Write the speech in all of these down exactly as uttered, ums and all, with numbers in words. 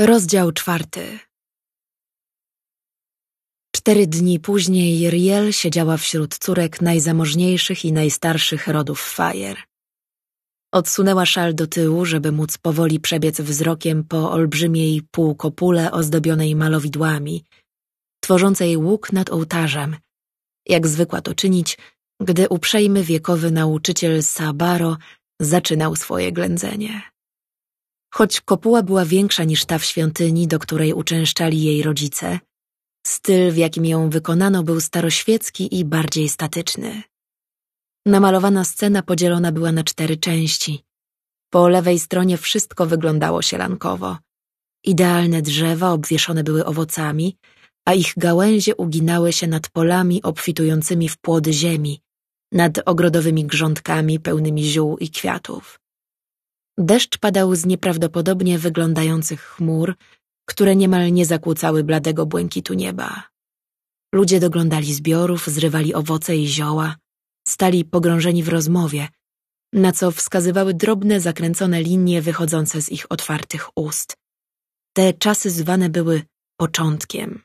Rozdział czwarty. Cztery dni później Riel siedziała wśród córek najzamożniejszych i najstarszych rodów Fire. Odsunęła szal do tyłu, żeby móc powoli przebiec wzrokiem po olbrzymiej półkopule ozdobionej malowidłami, tworzącej łuk nad ołtarzem, jak zwykła to czynić, gdy uprzejmy wiekowy nauczyciel Sabaro zaczynał swoje ględzenie. Choć kopuła była większa niż ta w świątyni, do której uczęszczali jej rodzice, styl, w jakim ją wykonano, był staroświecki i bardziej statyczny. Namalowana scena podzielona była na cztery części. Po lewej stronie wszystko wyglądało sielankowo. Idealne drzewa obwieszone były owocami, a ich gałęzie uginały się nad polami obfitującymi w płody ziemi, nad ogrodowymi grządkami pełnymi ziół i kwiatów. Deszcz padał z nieprawdopodobnie wyglądających chmur, które niemal nie zakłócały bladego błękitu nieba. Ludzie doglądali zbiorów, zrywali owoce i zioła, stali pogrążeni w rozmowie, na co wskazywały drobne, zakręcone linie wychodzące z ich otwartych ust. Te czasy zwane były początkiem.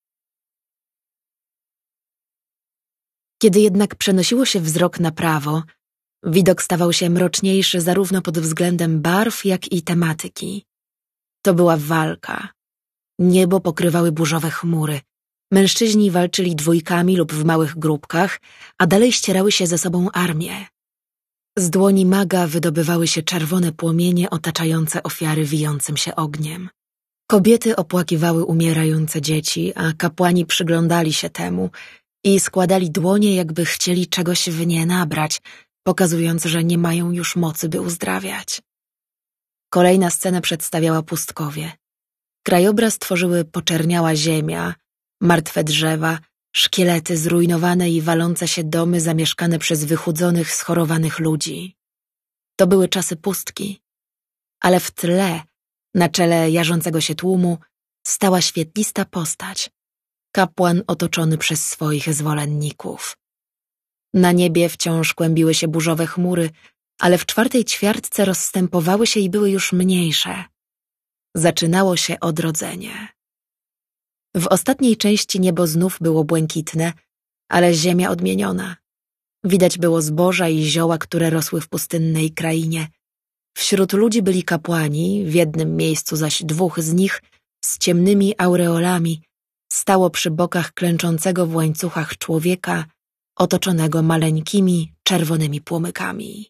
Kiedy jednak przenosiło się wzrok na prawo, widok stawał się mroczniejszy zarówno pod względem barw, jak i tematyki. To była walka. Niebo pokrywały burzowe chmury. Mężczyźni walczyli dwójkami lub w małych grupkach, a dalej ścierały się ze sobą armie. Z dłoni maga wydobywały się czerwone płomienie otaczające ofiary wijącym się ogniem. Kobiety opłakiwały umierające dzieci, a kapłani przyglądali się temu i składali dłonie, jakby chcieli czegoś w nie nabrać, pokazując, że nie mają już mocy, by uzdrawiać. Kolejna scena przedstawiała pustkowie. Krajobraz tworzyły poczerniała ziemia, martwe drzewa, szkielety, zrujnowane i walące się domy zamieszkane przez wychudzonych, schorowanych ludzi. To były czasy pustki, ale w tle, na czele jarzącego się tłumu, stała świetlista postać, kapłan otoczony przez swoich zwolenników. Na niebie wciąż kłębiły się burzowe chmury, ale w czwartej ćwiartce rozstępowały się i były już mniejsze. Zaczynało się odrodzenie. W ostatniej części niebo znów było błękitne, ale ziemia odmieniona. Widać było zboża i zioła, które rosły w pustynnej krainie. Wśród ludzi byli kapłani, w jednym miejscu zaś dwóch z nich z ciemnymi aureolami stało przy bokach klęczącego w łańcuchach człowieka, otoczonego maleńkimi, czerwonymi płomykami.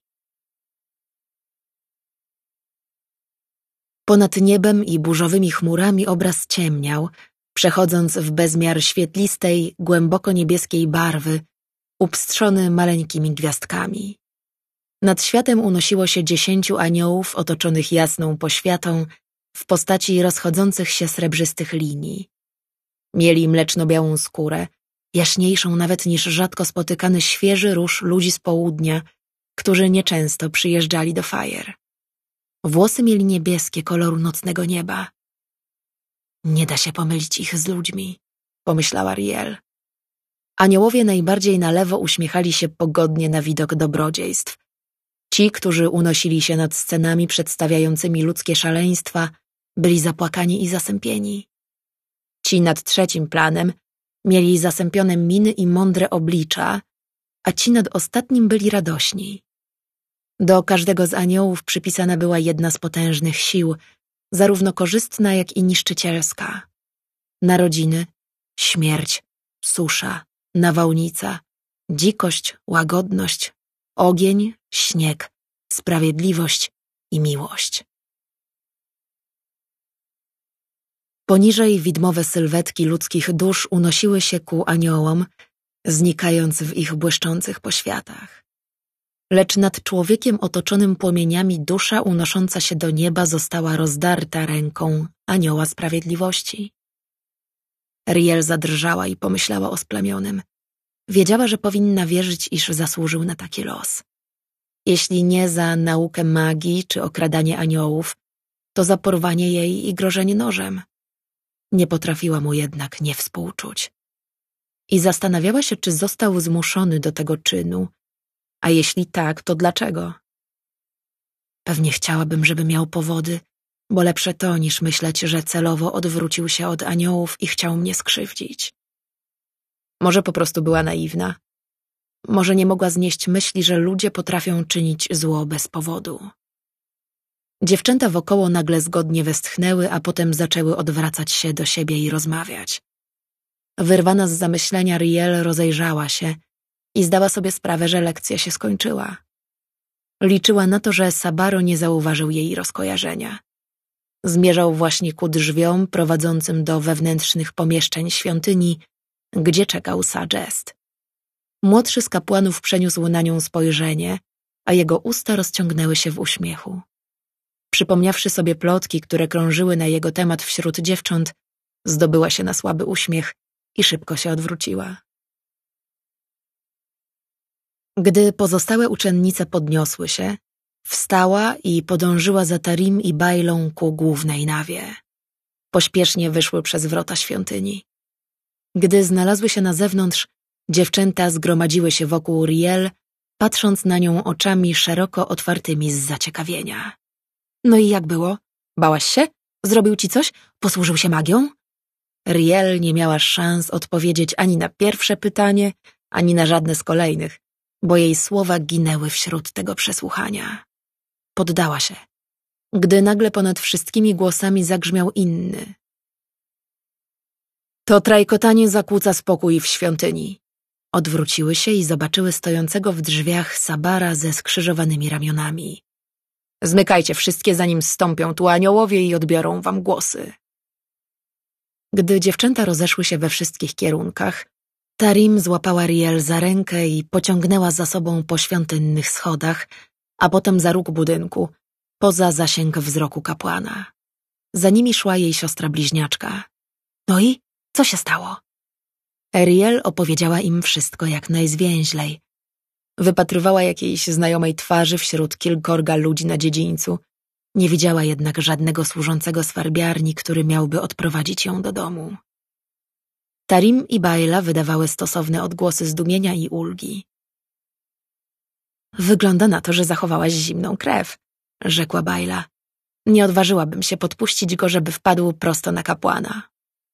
Ponad niebem i burzowymi chmurami obraz ciemniał, przechodząc w bezmiar świetlistej, głęboko niebieskiej barwy, upstrzony maleńkimi gwiazdkami. Nad światem unosiło się dziesięciu aniołów otoczonych jasną poświatą w postaci rozchodzących się srebrzystych linii. Mieli mleczno-białą skórę, jaśniejszą nawet niż rzadko spotykany świeży róż ludzi z południa, którzy nieczęsto przyjeżdżali do Fire. Włosy mieli niebieskie, koloru nocnego nieba. Nie da się pomylić ich z ludźmi, pomyślała Riel. Aniołowie najbardziej na lewo uśmiechali się pogodnie na widok dobrodziejstw. Ci, którzy unosili się nad scenami przedstawiającymi ludzkie szaleństwa, byli zapłakani i zasępieni. Ci nad trzecim planem mieli zasępione miny i mądre oblicza, a ci nad ostatnim byli radośni. Do każdego z aniołów przypisana była jedna z potężnych sił, zarówno korzystna, jak i niszczycielska. Narodziny, śmierć, susza, nawałnica, dzikość, łagodność, ogień, śnieg, sprawiedliwość i miłość. Poniżej widmowe sylwetki ludzkich dusz unosiły się ku aniołom, znikając w ich błyszczących poświatach. Lecz nad człowiekiem otoczonym płomieniami dusza unosząca się do nieba została rozdarta ręką anioła sprawiedliwości. Riel zadrżała i pomyślała o splamionym. Wiedziała, że powinna wierzyć, iż zasłużył na taki los. Jeśli nie za naukę magii czy okradanie aniołów, to za porwanie jej i grożenie nożem. Nie potrafiła mu jednak nie współczuć. I zastanawiała się, czy został zmuszony do tego czynu, a jeśli tak, to dlaczego? Pewnie chciałabym, żeby miał powody, bo lepsze to niż myśleć, że celowo odwrócił się od aniołów i chciał mnie skrzywdzić. Może po prostu była naiwna. Może nie mogła znieść myśli, że ludzie potrafią czynić zło bez powodu. Dziewczęta wokoło nagle zgodnie westchnęły, a potem zaczęły odwracać się do siebie i rozmawiać. Wyrwana z zamyślenia Riel rozejrzała się i zdała sobie sprawę, że lekcja się skończyła. Liczyła na to, że Sabaro nie zauważył jej rozkojarzenia. Zmierzał właśnie ku drzwiom prowadzącym do wewnętrznych pomieszczeń świątyni, gdzie czekał Sagest. Młodszy z kapłanów przeniósł na nią spojrzenie, a jego usta rozciągnęły się w uśmiechu. Przypomniawszy sobie plotki, które krążyły na jego temat wśród dziewcząt, zdobyła się na słaby uśmiech i szybko się odwróciła. Gdy pozostałe uczennice podniosły się, wstała i podążyła za Tarim i Bailą ku głównej nawie. Pośpiesznie wyszły przez wrota świątyni. Gdy znalazły się na zewnątrz, dziewczęta zgromadziły się wokół Riel, patrząc na nią oczami szeroko otwartymi z zaciekawienia. No i jak było? Bałaś się? Zrobił ci coś? Posłużył się magią? Riel nie miała szans odpowiedzieć ani na pierwsze pytanie, ani na żadne z kolejnych, bo jej słowa ginęły wśród tego przesłuchania. Poddała się, gdy nagle ponad wszystkimi głosami zagrzmiał inny. To trajkotanie zakłóca spokój w świątyni. Odwróciły się i zobaczyły stojącego w drzwiach Sabara ze skrzyżowanymi ramionami. Zmykajcie wszystkie, zanim zstąpią tu aniołowie i odbiorą wam głosy. Gdy dziewczęta rozeszły się we wszystkich kierunkach, Tarim złapała Riel za rękę i pociągnęła za sobą po świątynnych schodach, a potem za róg budynku, poza zasięg wzroku kapłana. Za nimi szła jej siostra bliźniaczka. No i co się stało? Riel opowiedziała im wszystko jak najzwięźlej. Wypatrywała jakiejś znajomej twarzy wśród kilkorga ludzi na dziedzińcu. Nie widziała jednak żadnego służącego z farbiarni, który miałby odprowadzić ją do domu. Tarim i Baila wydawały stosowne odgłosy zdumienia i ulgi. Wygląda na to, że zachowałaś zimną krew, rzekła Baila. Nie odważyłabym się podpuścić go, żeby wpadł prosto na kapłana.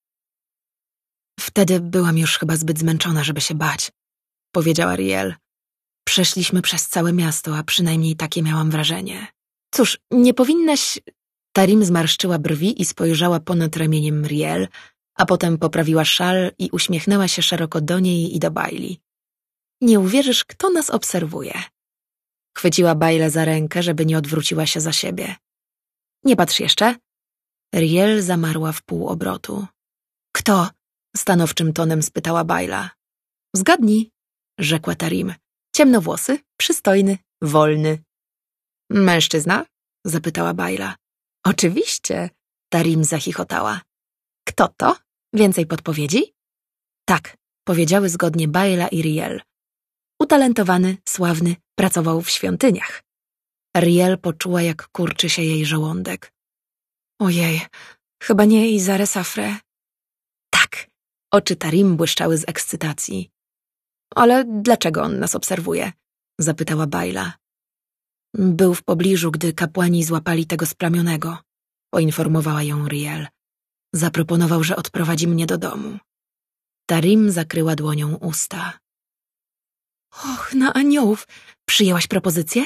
Wtedy byłam już chyba zbyt zmęczona, żeby się bać, powiedziała Riel. Przeszliśmy przez całe miasto, a przynajmniej takie miałam wrażenie. Cóż, nie powinnaś... Tarim zmarszczyła brwi i spojrzała ponad ramieniem Riel, a potem poprawiła szal i uśmiechnęła się szeroko do niej i do Baili. Nie uwierzysz, kto nas obserwuje. Chwyciła Bailę za rękę, żeby nie odwróciła się za siebie. Nie patrz jeszcze. Riel zamarła w pół obrotu. Kto? Stanowczym tonem spytała Baila. Zgadnij, rzekła Tarim. Ciemnowłosy, przystojny, wolny. Mężczyzna? Zapytała Baila. Oczywiście, Tarim zachichotała. Kto to? Więcej podpowiedzi? Tak, powiedziały zgodnie Baila i Riel. Utalentowany, sławny, pracował w świątyniach. Riel poczuła, jak kurczy się jej żołądek. Ojej, chyba nie Izare Safre. Tak, oczy Tarim błyszczały z ekscytacji. Ale dlaczego on nas obserwuje? Zapytała Baila. Był w pobliżu, gdy kapłani złapali tego splamionego, poinformowała ją Riel. Zaproponował, że odprowadzi mnie do domu. Tarim zakryła dłonią usta. Och, na aniołów! Przyjęłaś propozycję?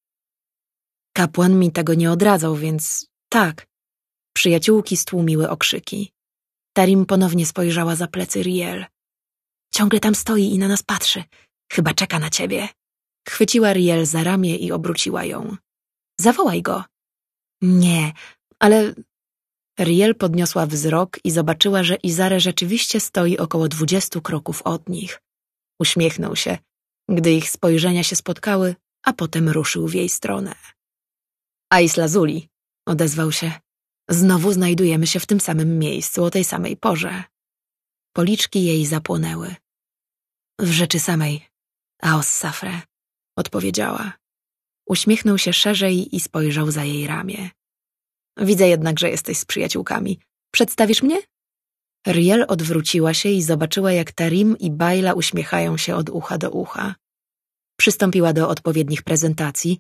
Kapłan mi tego nie odradzał, więc tak. Przyjaciółki stłumiły okrzyki. Tarim ponownie spojrzała za plecy Riel. Ciągle tam stoi i na nas patrzy. Chyba czeka na ciebie. Chwyciła Riel za ramię i obróciła ją. Zawołaj go. Nie, ale... Riel podniosła wzrok i zobaczyła, że Izare rzeczywiście stoi około dwudziestu kroków od nich. Uśmiechnął się, gdy ich spojrzenia się spotkały, a potem ruszył w jej stronę. Ais Lazuli, odezwał się. Znowu znajdujemy się w tym samym miejscu o tej samej porze. Policzki jej zapłonęły. W rzeczy samej, Aos Safre, odpowiedziała. Uśmiechnął się szerzej i spojrzał za jej ramię. Widzę jednak, że jesteś z przyjaciółkami. Przedstawisz mnie? Riel odwróciła się i zobaczyła, jak Tarim i Baila uśmiechają się od ucha do ucha. Przystąpiła do odpowiednich prezentacji,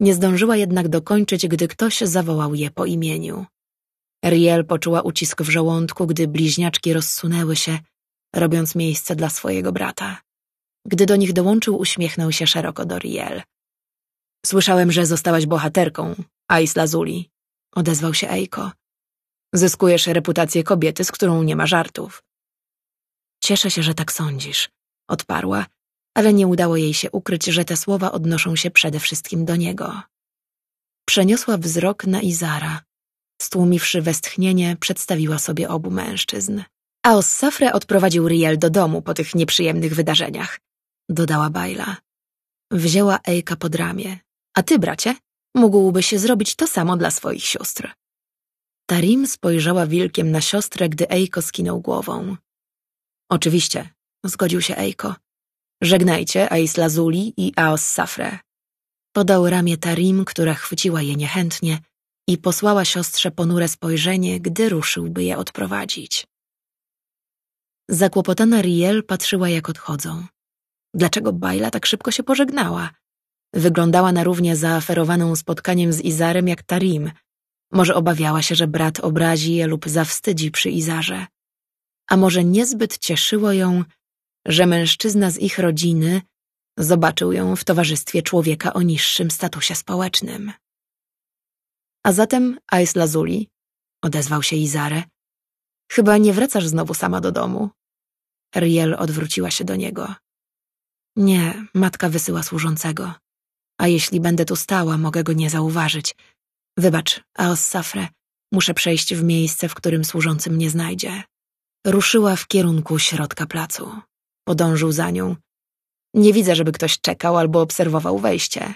Nie zdążyła jednak dokończyć, gdy ktoś zawołał je po imieniu. Riel poczuła ucisk w żołądku, gdy bliźniaczki rozsunęły się, robiąc miejsce dla swojego brata. Gdy do nich dołączył, uśmiechnął się szeroko do Riel. Słyszałem, że zostałaś bohaterką, Ais Lazuli, odezwał się Eiko. Zyskujesz reputację kobiety, z którą nie ma żartów. Cieszę się, że tak sądzisz, odparła, ale nie udało jej się ukryć, że te słowa odnoszą się przede wszystkim do niego. Przeniosła wzrok na Izara. Stłumiwszy westchnienie, przedstawiła sobie obu mężczyzn. A Ossafre odprowadził Riel do domu po tych nieprzyjemnych wydarzeniach, dodała Baila. Wzięła Eika pod ramię. A ty, bracie, mógłbyś zrobić to samo dla swoich sióstr. Tarim spojrzała wilkiem na siostrę, gdy Eiko skinął głową. Oczywiście, zgodził się Eiko. Żegnajcie Ais Lazuli i Ossafre. Podał ramię Tarim, która chwyciła je niechętnie i posłała siostrze ponure spojrzenie, gdy ruszył, by je odprowadzić. Zakłopotana Riel patrzyła, jak odchodzą. Dlaczego Baila tak szybko się pożegnała? Wyglądała na równie zaaferowaną spotkaniem z Izarem jak Tarim. Może obawiała się, że brat obrazi je lub zawstydzi przy Izarze. A może niezbyt cieszyło ją, że mężczyzna z ich rodziny zobaczył ją w towarzystwie człowieka o niższym statusie społecznym. A zatem, Ais Lazuli, odezwał się Izare, chyba nie wracasz znowu sama do domu? Riel odwróciła się do niego. Nie, matka wysyła służącego. A jeśli będę tu stała, mogę go nie zauważyć. Wybacz, Ossafre, muszę przejść w miejsce, w którym służący mnie znajdzie. Ruszyła w kierunku środka placu. Podążył za nią. Nie widzę, żeby ktoś czekał albo obserwował wejście.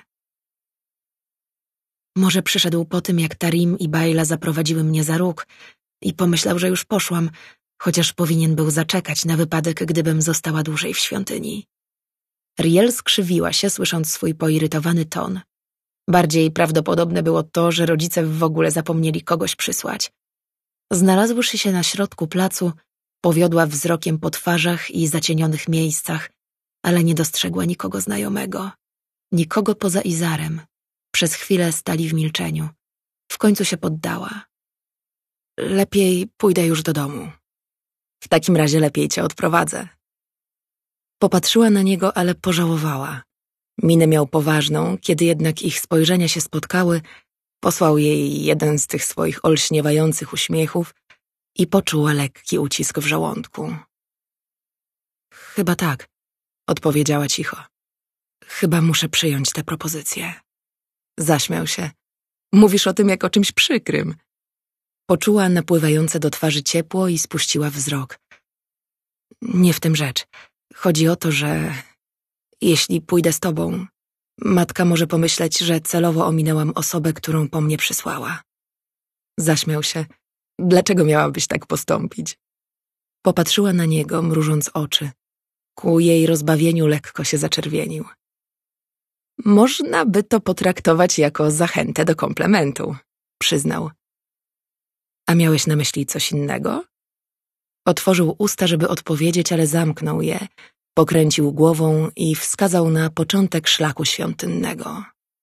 Może przyszedł po tym, jak Tarim i Baila zaprowadziły mnie za róg i pomyślał, że już poszłam, chociaż powinien był zaczekać na wypadek, gdybym została dłużej w świątyni. Riel skrzywiła się, słysząc swój poirytowany ton. Bardziej prawdopodobne było to, że rodzice w ogóle zapomnieli kogoś przysłać. Znalazłszy się na środku placu, powiodła wzrokiem po twarzach i zacienionych miejscach, ale nie dostrzegła nikogo znajomego. Nikogo poza Izarem. Przez chwilę stali w milczeniu. W końcu się poddała. Lepiej pójdę już do domu. W takim razie lepiej cię odprowadzę. Popatrzyła na niego, ale pożałowała. Minę miał poważną, kiedy jednak ich spojrzenia się spotkały, posłał jej jeden z tych swoich olśniewających uśmiechów i poczuła lekki ucisk w żołądku. Chyba tak, odpowiedziała cicho. Chyba muszę przyjąć tę propozycję. Zaśmiał się. Mówisz o tym jak o czymś przykrym. Poczuła napływające do twarzy ciepło i spuściła wzrok. Nie w tym rzecz. Chodzi o to, że jeśli pójdę z tobą, matka może pomyśleć, że celowo ominęłam osobę, którą po mnie przysłała. Zaśmiał się. Dlaczego miałabyś tak postąpić? Popatrzyła na niego, mrużąc oczy. Ku jej rozbawieniu lekko się zaczerwienił. Można by to potraktować jako zachętę do komplementu, przyznał. A miałeś na myśli coś innego? Otworzył usta, żeby odpowiedzieć, ale zamknął je, pokręcił głową i wskazał na początek szlaku świątynnego.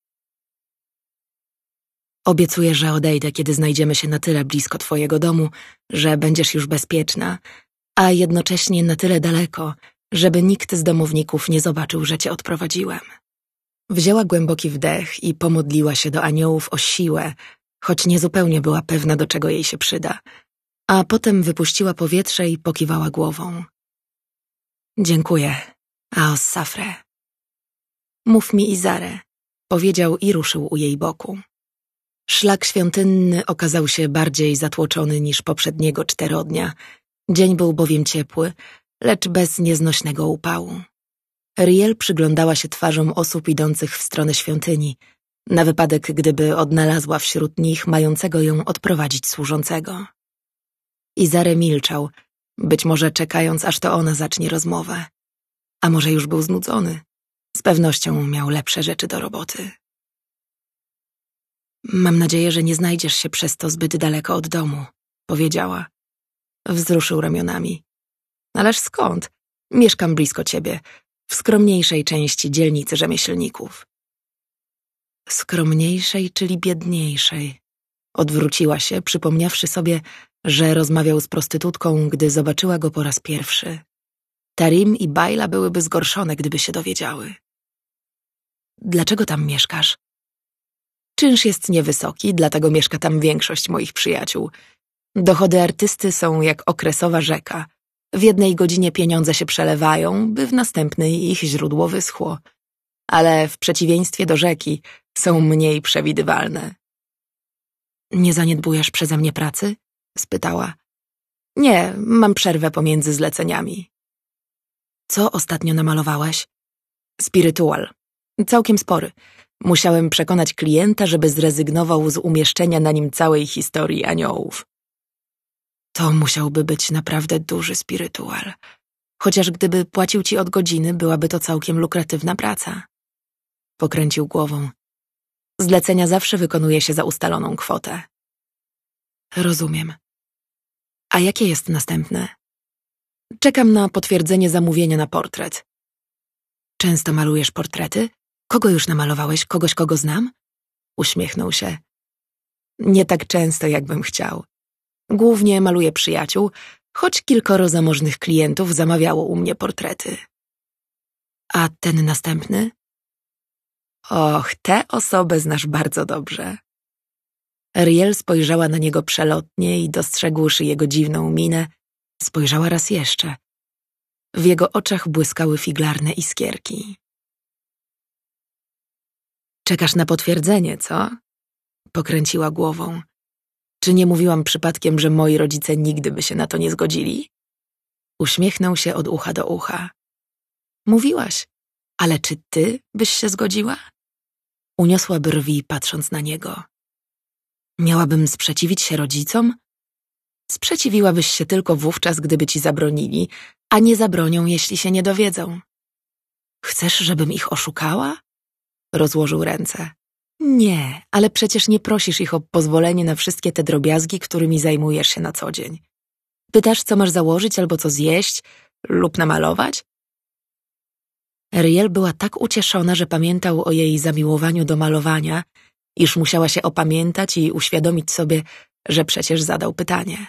Obiecuję, że odejdę, kiedy znajdziemy się na tyle blisko twojego domu, że będziesz już bezpieczna, a jednocześnie na tyle daleko, żeby nikt z domowników nie zobaczył, że cię odprowadziłem. Wzięła głęboki wdech i pomodliła się do aniołów o siłę, choć niezupełnie była pewna, do czego jej się przyda, a potem wypuściła powietrze i pokiwała głową. Dziękuję, Ossafre. Mów mi Izare, powiedział i ruszył u jej boku. Szlak świątynny okazał się bardziej zatłoczony niż poprzedniego czterodnia. Dzień był bowiem ciepły, lecz bez nieznośnego upału. Riel przyglądała się twarzom osób idących w stronę świątyni, na wypadek, gdyby odnalazła wśród nich mającego ją odprowadzić służącego. Izare milczał, być może czekając, aż to ona zacznie rozmowę. A może już był znudzony? Z pewnością miał lepsze rzeczy do roboty. Mam nadzieję, że nie znajdziesz się przez to zbyt daleko od domu, powiedziała. Wzruszył ramionami. Ależ skąd? Mieszkam blisko ciebie, w skromniejszej części dzielnicy rzemieślników. Skromniejszej, czyli biedniejszej. Odwróciła się, przypomniawszy sobie, że rozmawiał z prostytutką, gdy zobaczyła go po raz pierwszy. Tarim i Bajla byłyby zgorszone, gdyby się dowiedziały. Dlaczego tam mieszkasz? Czynsz jest niewysoki, dlatego mieszka tam większość moich przyjaciół. Dochody artysty są jak okresowa rzeka. W jednej godzinie pieniądze się przelewają, by w następnej ich źródło wyschło. Ale w przeciwieństwie do rzeki są mniej przewidywalne. Nie zaniedbujesz przeze mnie pracy? Spytała. Nie, mam przerwę pomiędzy zleceniami. Co ostatnio namalowałeś? Spirytual. Całkiem spory. Musiałem przekonać klienta, żeby zrezygnował z umieszczenia na nim całej historii aniołów. To musiałby być naprawdę duży spirytual. Chociaż gdyby płacił ci od godziny, byłaby to całkiem lukratywna praca. Pokręcił głową. Zlecenia zawsze wykonuje się za ustaloną kwotę. Rozumiem. A jakie jest następne? Czekam na potwierdzenie zamówienia na portret. Często malujesz portrety? Kogo już namalowałeś? Kogoś, kogo znam? Uśmiechnął się. Nie tak często, jakbym chciał. Głównie maluję przyjaciół, choć kilkoro zamożnych klientów zamawiało u mnie portrety. A ten następny? Och, tę osobę znasz bardzo dobrze. Riel spojrzała na niego przelotnie i dostrzegłszy jego dziwną minę, spojrzała raz jeszcze. W jego oczach błyskały figlarne iskierki. Czekasz na potwierdzenie, co? Pokręciła głową. Czy nie mówiłam przypadkiem, że moi rodzice nigdy by się na to nie zgodzili? Uśmiechnął się od ucha do ucha. Mówiłaś, ale czy ty byś się zgodziła? Uniosła brwi, patrząc na niego. Miałabym sprzeciwić się rodzicom? Sprzeciwiłabyś się tylko wówczas, gdyby ci zabronili, a nie zabronią, jeśli się nie dowiedzą. Chcesz, żebym ich oszukała? Rozłożył ręce. Nie, ale przecież nie prosisz ich o pozwolenie na wszystkie te drobiazgi, którymi zajmujesz się na co dzień. Pytasz, co masz założyć albo co zjeść lub namalować? Riel była tak ucieszona, że pamiętał o jej zamiłowaniu do malowania, iż musiała się opamiętać i uświadomić sobie, że przecież zadał pytanie.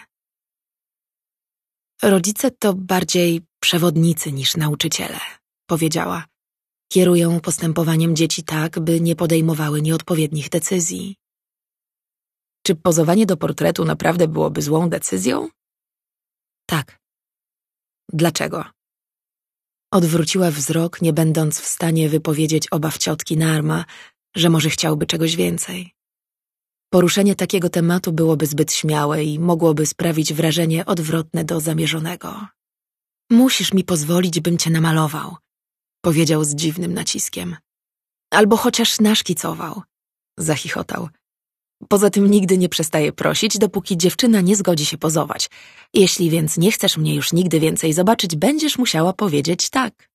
Rodzice to bardziej przewodnicy niż nauczyciele, powiedziała. Kierują postępowaniem dzieci tak, by nie podejmowały nieodpowiednich decyzji. Czy pozowanie do portretu naprawdę byłoby złą decyzją? Tak. Dlaczego? Odwróciła wzrok, nie będąc w stanie wypowiedzieć obaw ciotki Narma, że może chciałby czegoś więcej. Poruszenie takiego tematu byłoby zbyt śmiałe i mogłoby sprawić wrażenie odwrotne do zamierzonego. Musisz mi pozwolić, bym cię namalował, powiedział z dziwnym naciskiem. Albo chociaż naszkicował, zachichotał. Poza tym nigdy nie przestaję prosić, dopóki dziewczyna nie zgodzi się pozować. Jeśli więc nie chcesz mnie już nigdy więcej zobaczyć, będziesz musiała powiedzieć tak.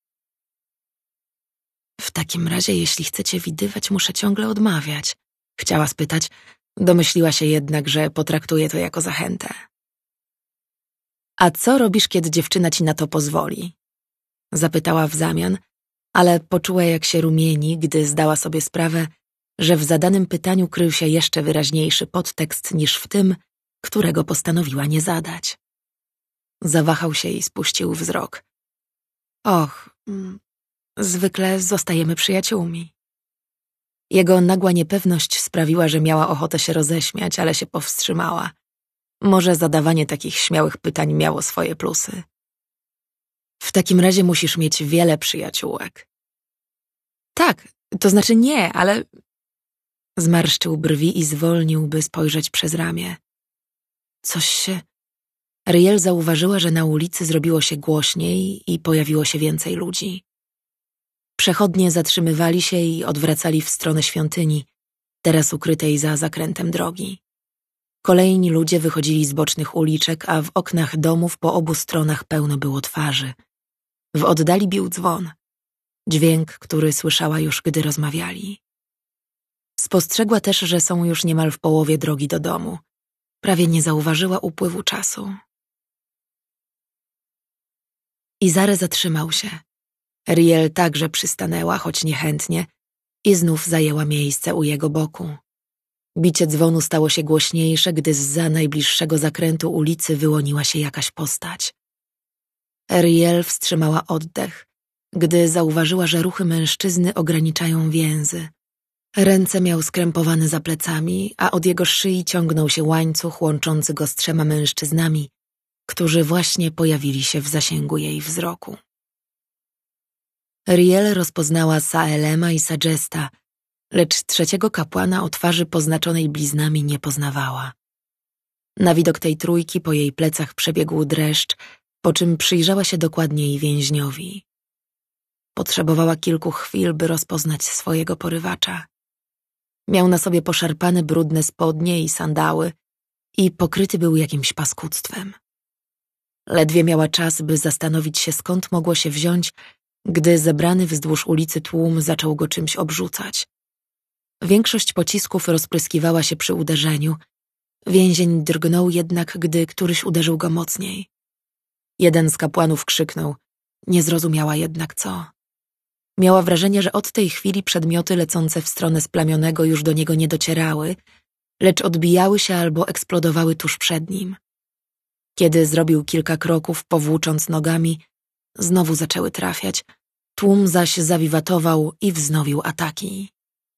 W takim razie, jeśli chcecie widywać, muszę ciągle odmawiać. Chciała spytać, domyśliła się jednak, że potraktuje to jako zachętę. A co robisz, kiedy dziewczyna ci na to pozwoli? Zapytała w zamian, ale poczuła, jak się rumieni, gdy zdała sobie sprawę, że w zadanym pytaniu krył się jeszcze wyraźniejszy podtekst niż w tym, którego postanowiła nie zadać. Zawahał się i spuścił wzrok. Och, zwykle zostajemy przyjaciółmi. Jego nagła niepewność sprawiła, że miała ochotę się roześmiać, ale się powstrzymała. Może zadawanie takich śmiałych pytań miało swoje plusy. W takim razie musisz mieć wiele przyjaciółek. Tak, to znaczy nie, ale... Zmarszczył brwi i zwolnił, by spojrzeć przez ramię. Coś się... Riel zauważyła, że na ulicy zrobiło się głośniej i pojawiło się więcej ludzi. Przechodnie zatrzymywali się i odwracali w stronę świątyni, teraz ukrytej za zakrętem drogi. Kolejni ludzie wychodzili z bocznych uliczek, a w oknach domów po obu stronach pełno było twarzy. W oddali bił dzwon. Dźwięk, który słyszała już, gdy rozmawiali. Spostrzegła też, że są już niemal w połowie drogi do domu. Prawie nie zauważyła upływu czasu. Izare zatrzymał się. Riel także przystanęła, choć niechętnie, i znów zajęła miejsce u jego boku. Bicie dzwonu stało się głośniejsze, gdy zza najbliższego zakrętu ulicy wyłoniła się jakaś postać. Ariel wstrzymała oddech, gdy zauważyła, że ruchy mężczyzny ograniczają więzy. Ręce miał skrępowane za plecami, a od jego szyi ciągnął się łańcuch łączący go z trzema mężczyznami, którzy właśnie pojawili się w zasięgu jej wzroku. Ariel rozpoznała Saelema i Sagesta, lecz trzeciego kapłana o twarzy poznaczonej bliznami nie poznawała. Na widok tej trójki po jej plecach przebiegł dreszcz, po czym przyjrzała się dokładniej więźniowi. Potrzebowała kilku chwil, by rozpoznać swojego porywacza. Miał na sobie poszarpane brudne spodnie i sandały i pokryty był jakimś paskudztwem. Ledwie miała czas, by zastanowić się, skąd mogło się wziąć, gdy zebrany wzdłuż ulicy tłum zaczął go czymś obrzucać. Większość pocisków rozpryskiwała się przy uderzeniu. Więzień drgnął jednak, gdy któryś uderzył go mocniej. Jeden z kapłanów krzyknął, nie zrozumiała jednak co. Miała wrażenie, że od tej chwili przedmioty lecące w stronę splamionego już do niego nie docierały, lecz odbijały się albo eksplodowały tuż przed nim. Kiedy zrobił kilka kroków, powłócząc nogami, znowu zaczęły trafiać, tłum zaś zawiwatował i wznowił ataki.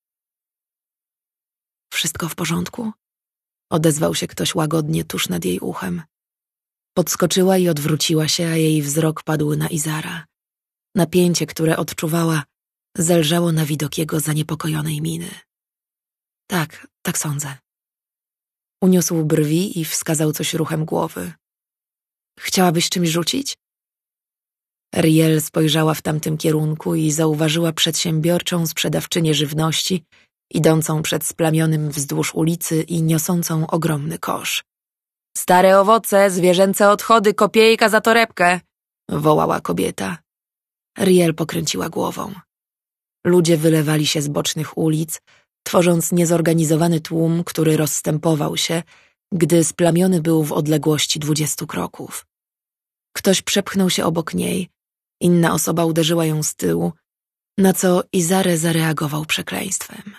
Wszystko w porządku? Odezwał się ktoś łagodnie tuż nad jej uchem. Podskoczyła i odwróciła się, a jej wzrok padł na Izara. Napięcie, które odczuwała, zelżało na widok jego zaniepokojonej miny. Tak, tak sądzę. Uniósł brwi i wskazał coś ruchem głowy. Chciałabyś czymś rzucić? Ariel spojrzała w tamtym kierunku i zauważyła przedsiębiorczą sprzedawczynię żywności, idącą przed splamionym wzdłuż ulicy i niosącą ogromny kosz. Stare owoce, zwierzęce odchody, kopiejka za torebkę, wołała kobieta. Ariel pokręciła głową. Ludzie wylewali się z bocznych ulic, tworząc niezorganizowany tłum, który rozstępował się, gdy splamiony był w odległości dwudziestu kroków. Ktoś przepchnął się obok niej, inna osoba uderzyła ją z tyłu, na co Izare zareagował przekleństwem.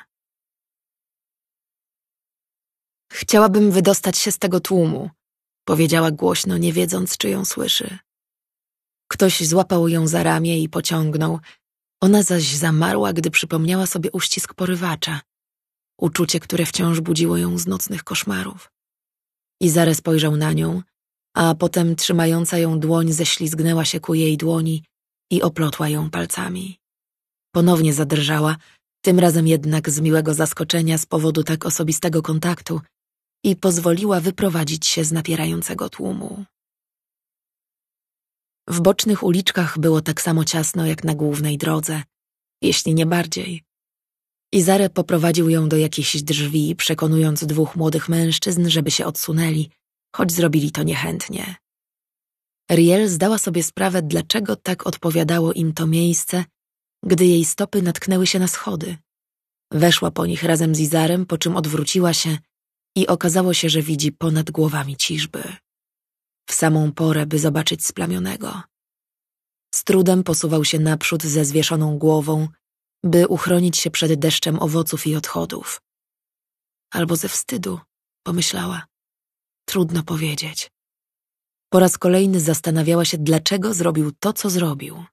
Chciałabym wydostać się z tego tłumu, powiedziała głośno, nie wiedząc, czy ją słyszy. Ktoś złapał ją za ramię i pociągnął. Ona zaś zamarła, gdy przypomniała sobie uścisk porywacza, uczucie, które wciąż budziło ją z nocnych koszmarów. Izare spojrzał na nią, a potem trzymająca ją dłoń ześlizgnęła się ku jej dłoni i oplotła ją palcami. Ponownie zadrżała, tym razem jednak z miłego zaskoczenia z powodu tak osobistego kontaktu i pozwoliła wyprowadzić się z napierającego tłumu. W bocznych uliczkach było tak samo ciasno jak na głównej drodze, jeśli nie bardziej. Izare poprowadził ją do jakichś drzwi, przekonując dwóch młodych mężczyzn, żeby się odsunęli, choć zrobili to niechętnie. Ariel zdała sobie sprawę, dlaczego tak odpowiadało im to miejsce, gdy jej stopy natknęły się na schody. Weszła po nich razem z Izarem, po czym odwróciła się i okazało się, że widzi ponad głowami ciżby. W samą porę, by zobaczyć splamionego. Z trudem posuwał się naprzód ze zwieszoną głową, by uchronić się przed deszczem owoców i odchodów. Albo ze wstydu, pomyślała. Trudno powiedzieć. Po raz kolejny zastanawiała się, dlaczego zrobił to, co zrobił.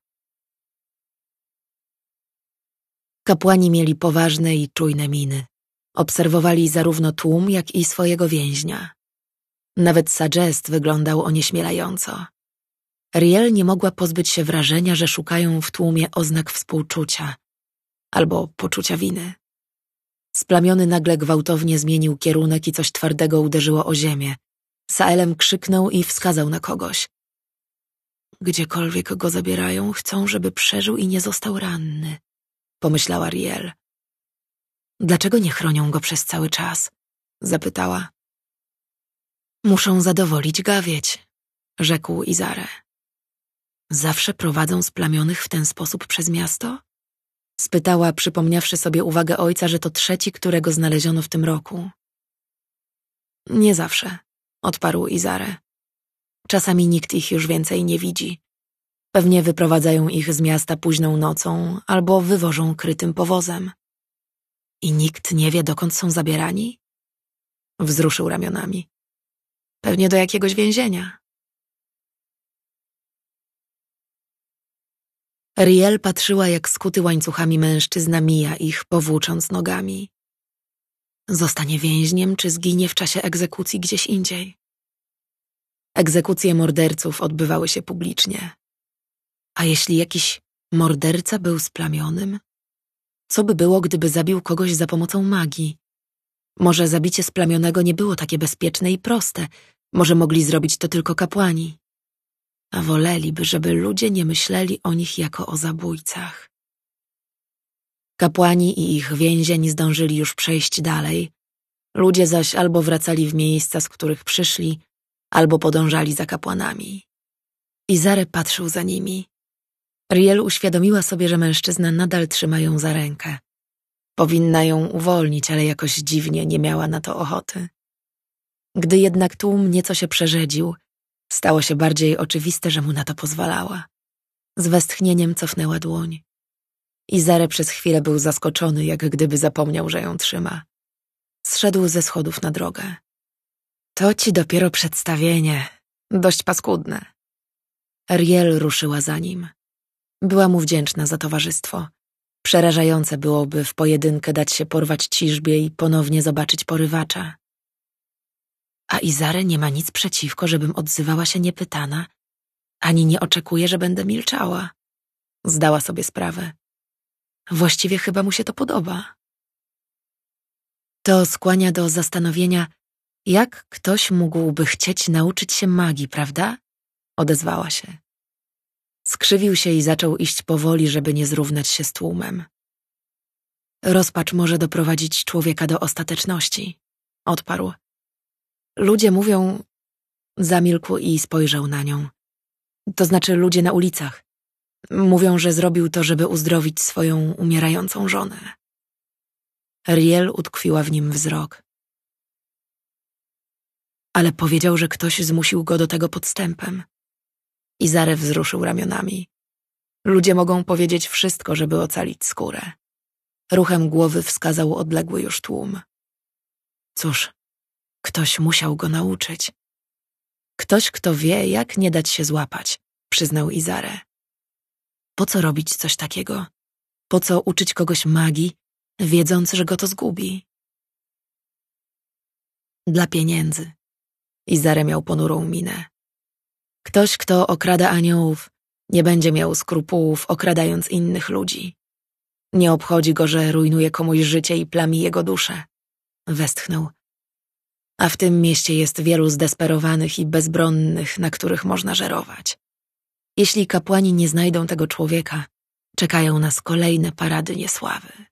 Kapłani mieli poważne i czujne miny. Obserwowali zarówno tłum, jak i swojego więźnia. Nawet Sagest wyglądał onieśmielająco. Ariel nie mogła pozbyć się wrażenia, że szukają w tłumie oznak współczucia albo poczucia winy. Splamiony nagle gwałtownie zmienił kierunek i coś twardego uderzyło o ziemię. Saelem krzyknął i wskazał na kogoś. Gdziekolwiek go zabierają, chcą, żeby przeżył i nie został ranny, pomyślała Ariel. Dlaczego nie chronią go przez cały czas? Zapytała. Muszą zadowolić gawieć, rzekł Izare. Zawsze prowadzą splamionych w ten sposób przez miasto? Spytała, przypomniawszy sobie uwagę ojca, że to trzeci, którego znaleziono w tym roku. Nie zawsze, odparł Izare. Czasami nikt ich już więcej nie widzi. Pewnie wyprowadzają ich z miasta późną nocą albo wywożą krytym powozem. I nikt nie wie, dokąd są zabierani? Wzruszył ramionami. Pewnie do jakiegoś więzienia. Riel patrzyła, jak skuty łańcuchami mężczyzna mija ich, powłócząc nogami. Zostanie więźniem, czy zginie w czasie egzekucji gdzieś indziej? Egzekucje morderców odbywały się publicznie. A jeśli jakiś morderca był splamionym? Co by było, gdyby zabił kogoś za pomocą magii? Może zabicie splamionego nie było takie bezpieczne i proste. Może mogli zrobić to tylko kapłani. A woleliby, żeby ludzie nie myśleli o nich jako o zabójcach. Kapłani i ich więzień zdążyli już przejść dalej. Ludzie zaś albo wracali w miejsca, z których przyszli, albo podążali za kapłanami. Izare patrzył za nimi. Riel uświadomiła sobie, że mężczyzna nadal trzyma ją za rękę. Powinna ją uwolnić, ale jakoś dziwnie nie miała na to ochoty. Gdy jednak tłum nieco się przerzedził, stało się bardziej oczywiste, że mu na to pozwalała. Z westchnieniem cofnęła dłoń. Izare przez chwilę był zaskoczony, jak gdyby zapomniał, że ją trzyma. Zszedł ze schodów na drogę. To ci dopiero przedstawienie. Dość paskudne. Riel ruszyła za nim. Była mu wdzięczna za towarzystwo. Przerażające byłoby w pojedynkę dać się porwać ciżbie i ponownie zobaczyć porywacza. A Izare nie ma nic przeciwko, żebym odzywała się niepytana, ani nie oczekuje, że będę milczała. Zdała sobie sprawę. Właściwie chyba mu się to podoba. To skłania do zastanowienia, jak ktoś mógłby chcieć nauczyć się magii, prawda? Odezwała się. Skrzywił się i zaczął iść powoli, żeby nie zrównać się z tłumem. Rozpacz może doprowadzić człowieka do ostateczności, odparł. Ludzie mówią... Zamilkł i spojrzał na nią. To znaczy ludzie na ulicach. Mówią, że zrobił to, żeby uzdrowić swoją umierającą żonę. Riel utkwiła w nim wzrok. Ale powiedział, że ktoś zmusił go do tego podstępem. Izare wzruszył ramionami. Ludzie mogą powiedzieć wszystko, żeby ocalić skórę. Ruchem głowy wskazał odległy już tłum. Cóż, ktoś musiał go nauczyć. Ktoś, kto wie, jak nie dać się złapać, przyznał Izare. Po co robić coś takiego? Po co uczyć kogoś magii, wiedząc, że go to zgubi? Dla pieniędzy. Izare miał ponurą minę. Ktoś, kto okrada aniołów, nie będzie miał skrupułów, okradając innych ludzi. Nie obchodzi go, że rujnuje komuś życie i plami jego duszę. Westchnął. A w tym mieście jest wielu zdesperowanych i bezbronnych, na których można żerować. Jeśli kapłani nie znajdą tego człowieka, czekają nas kolejne parady niesławy.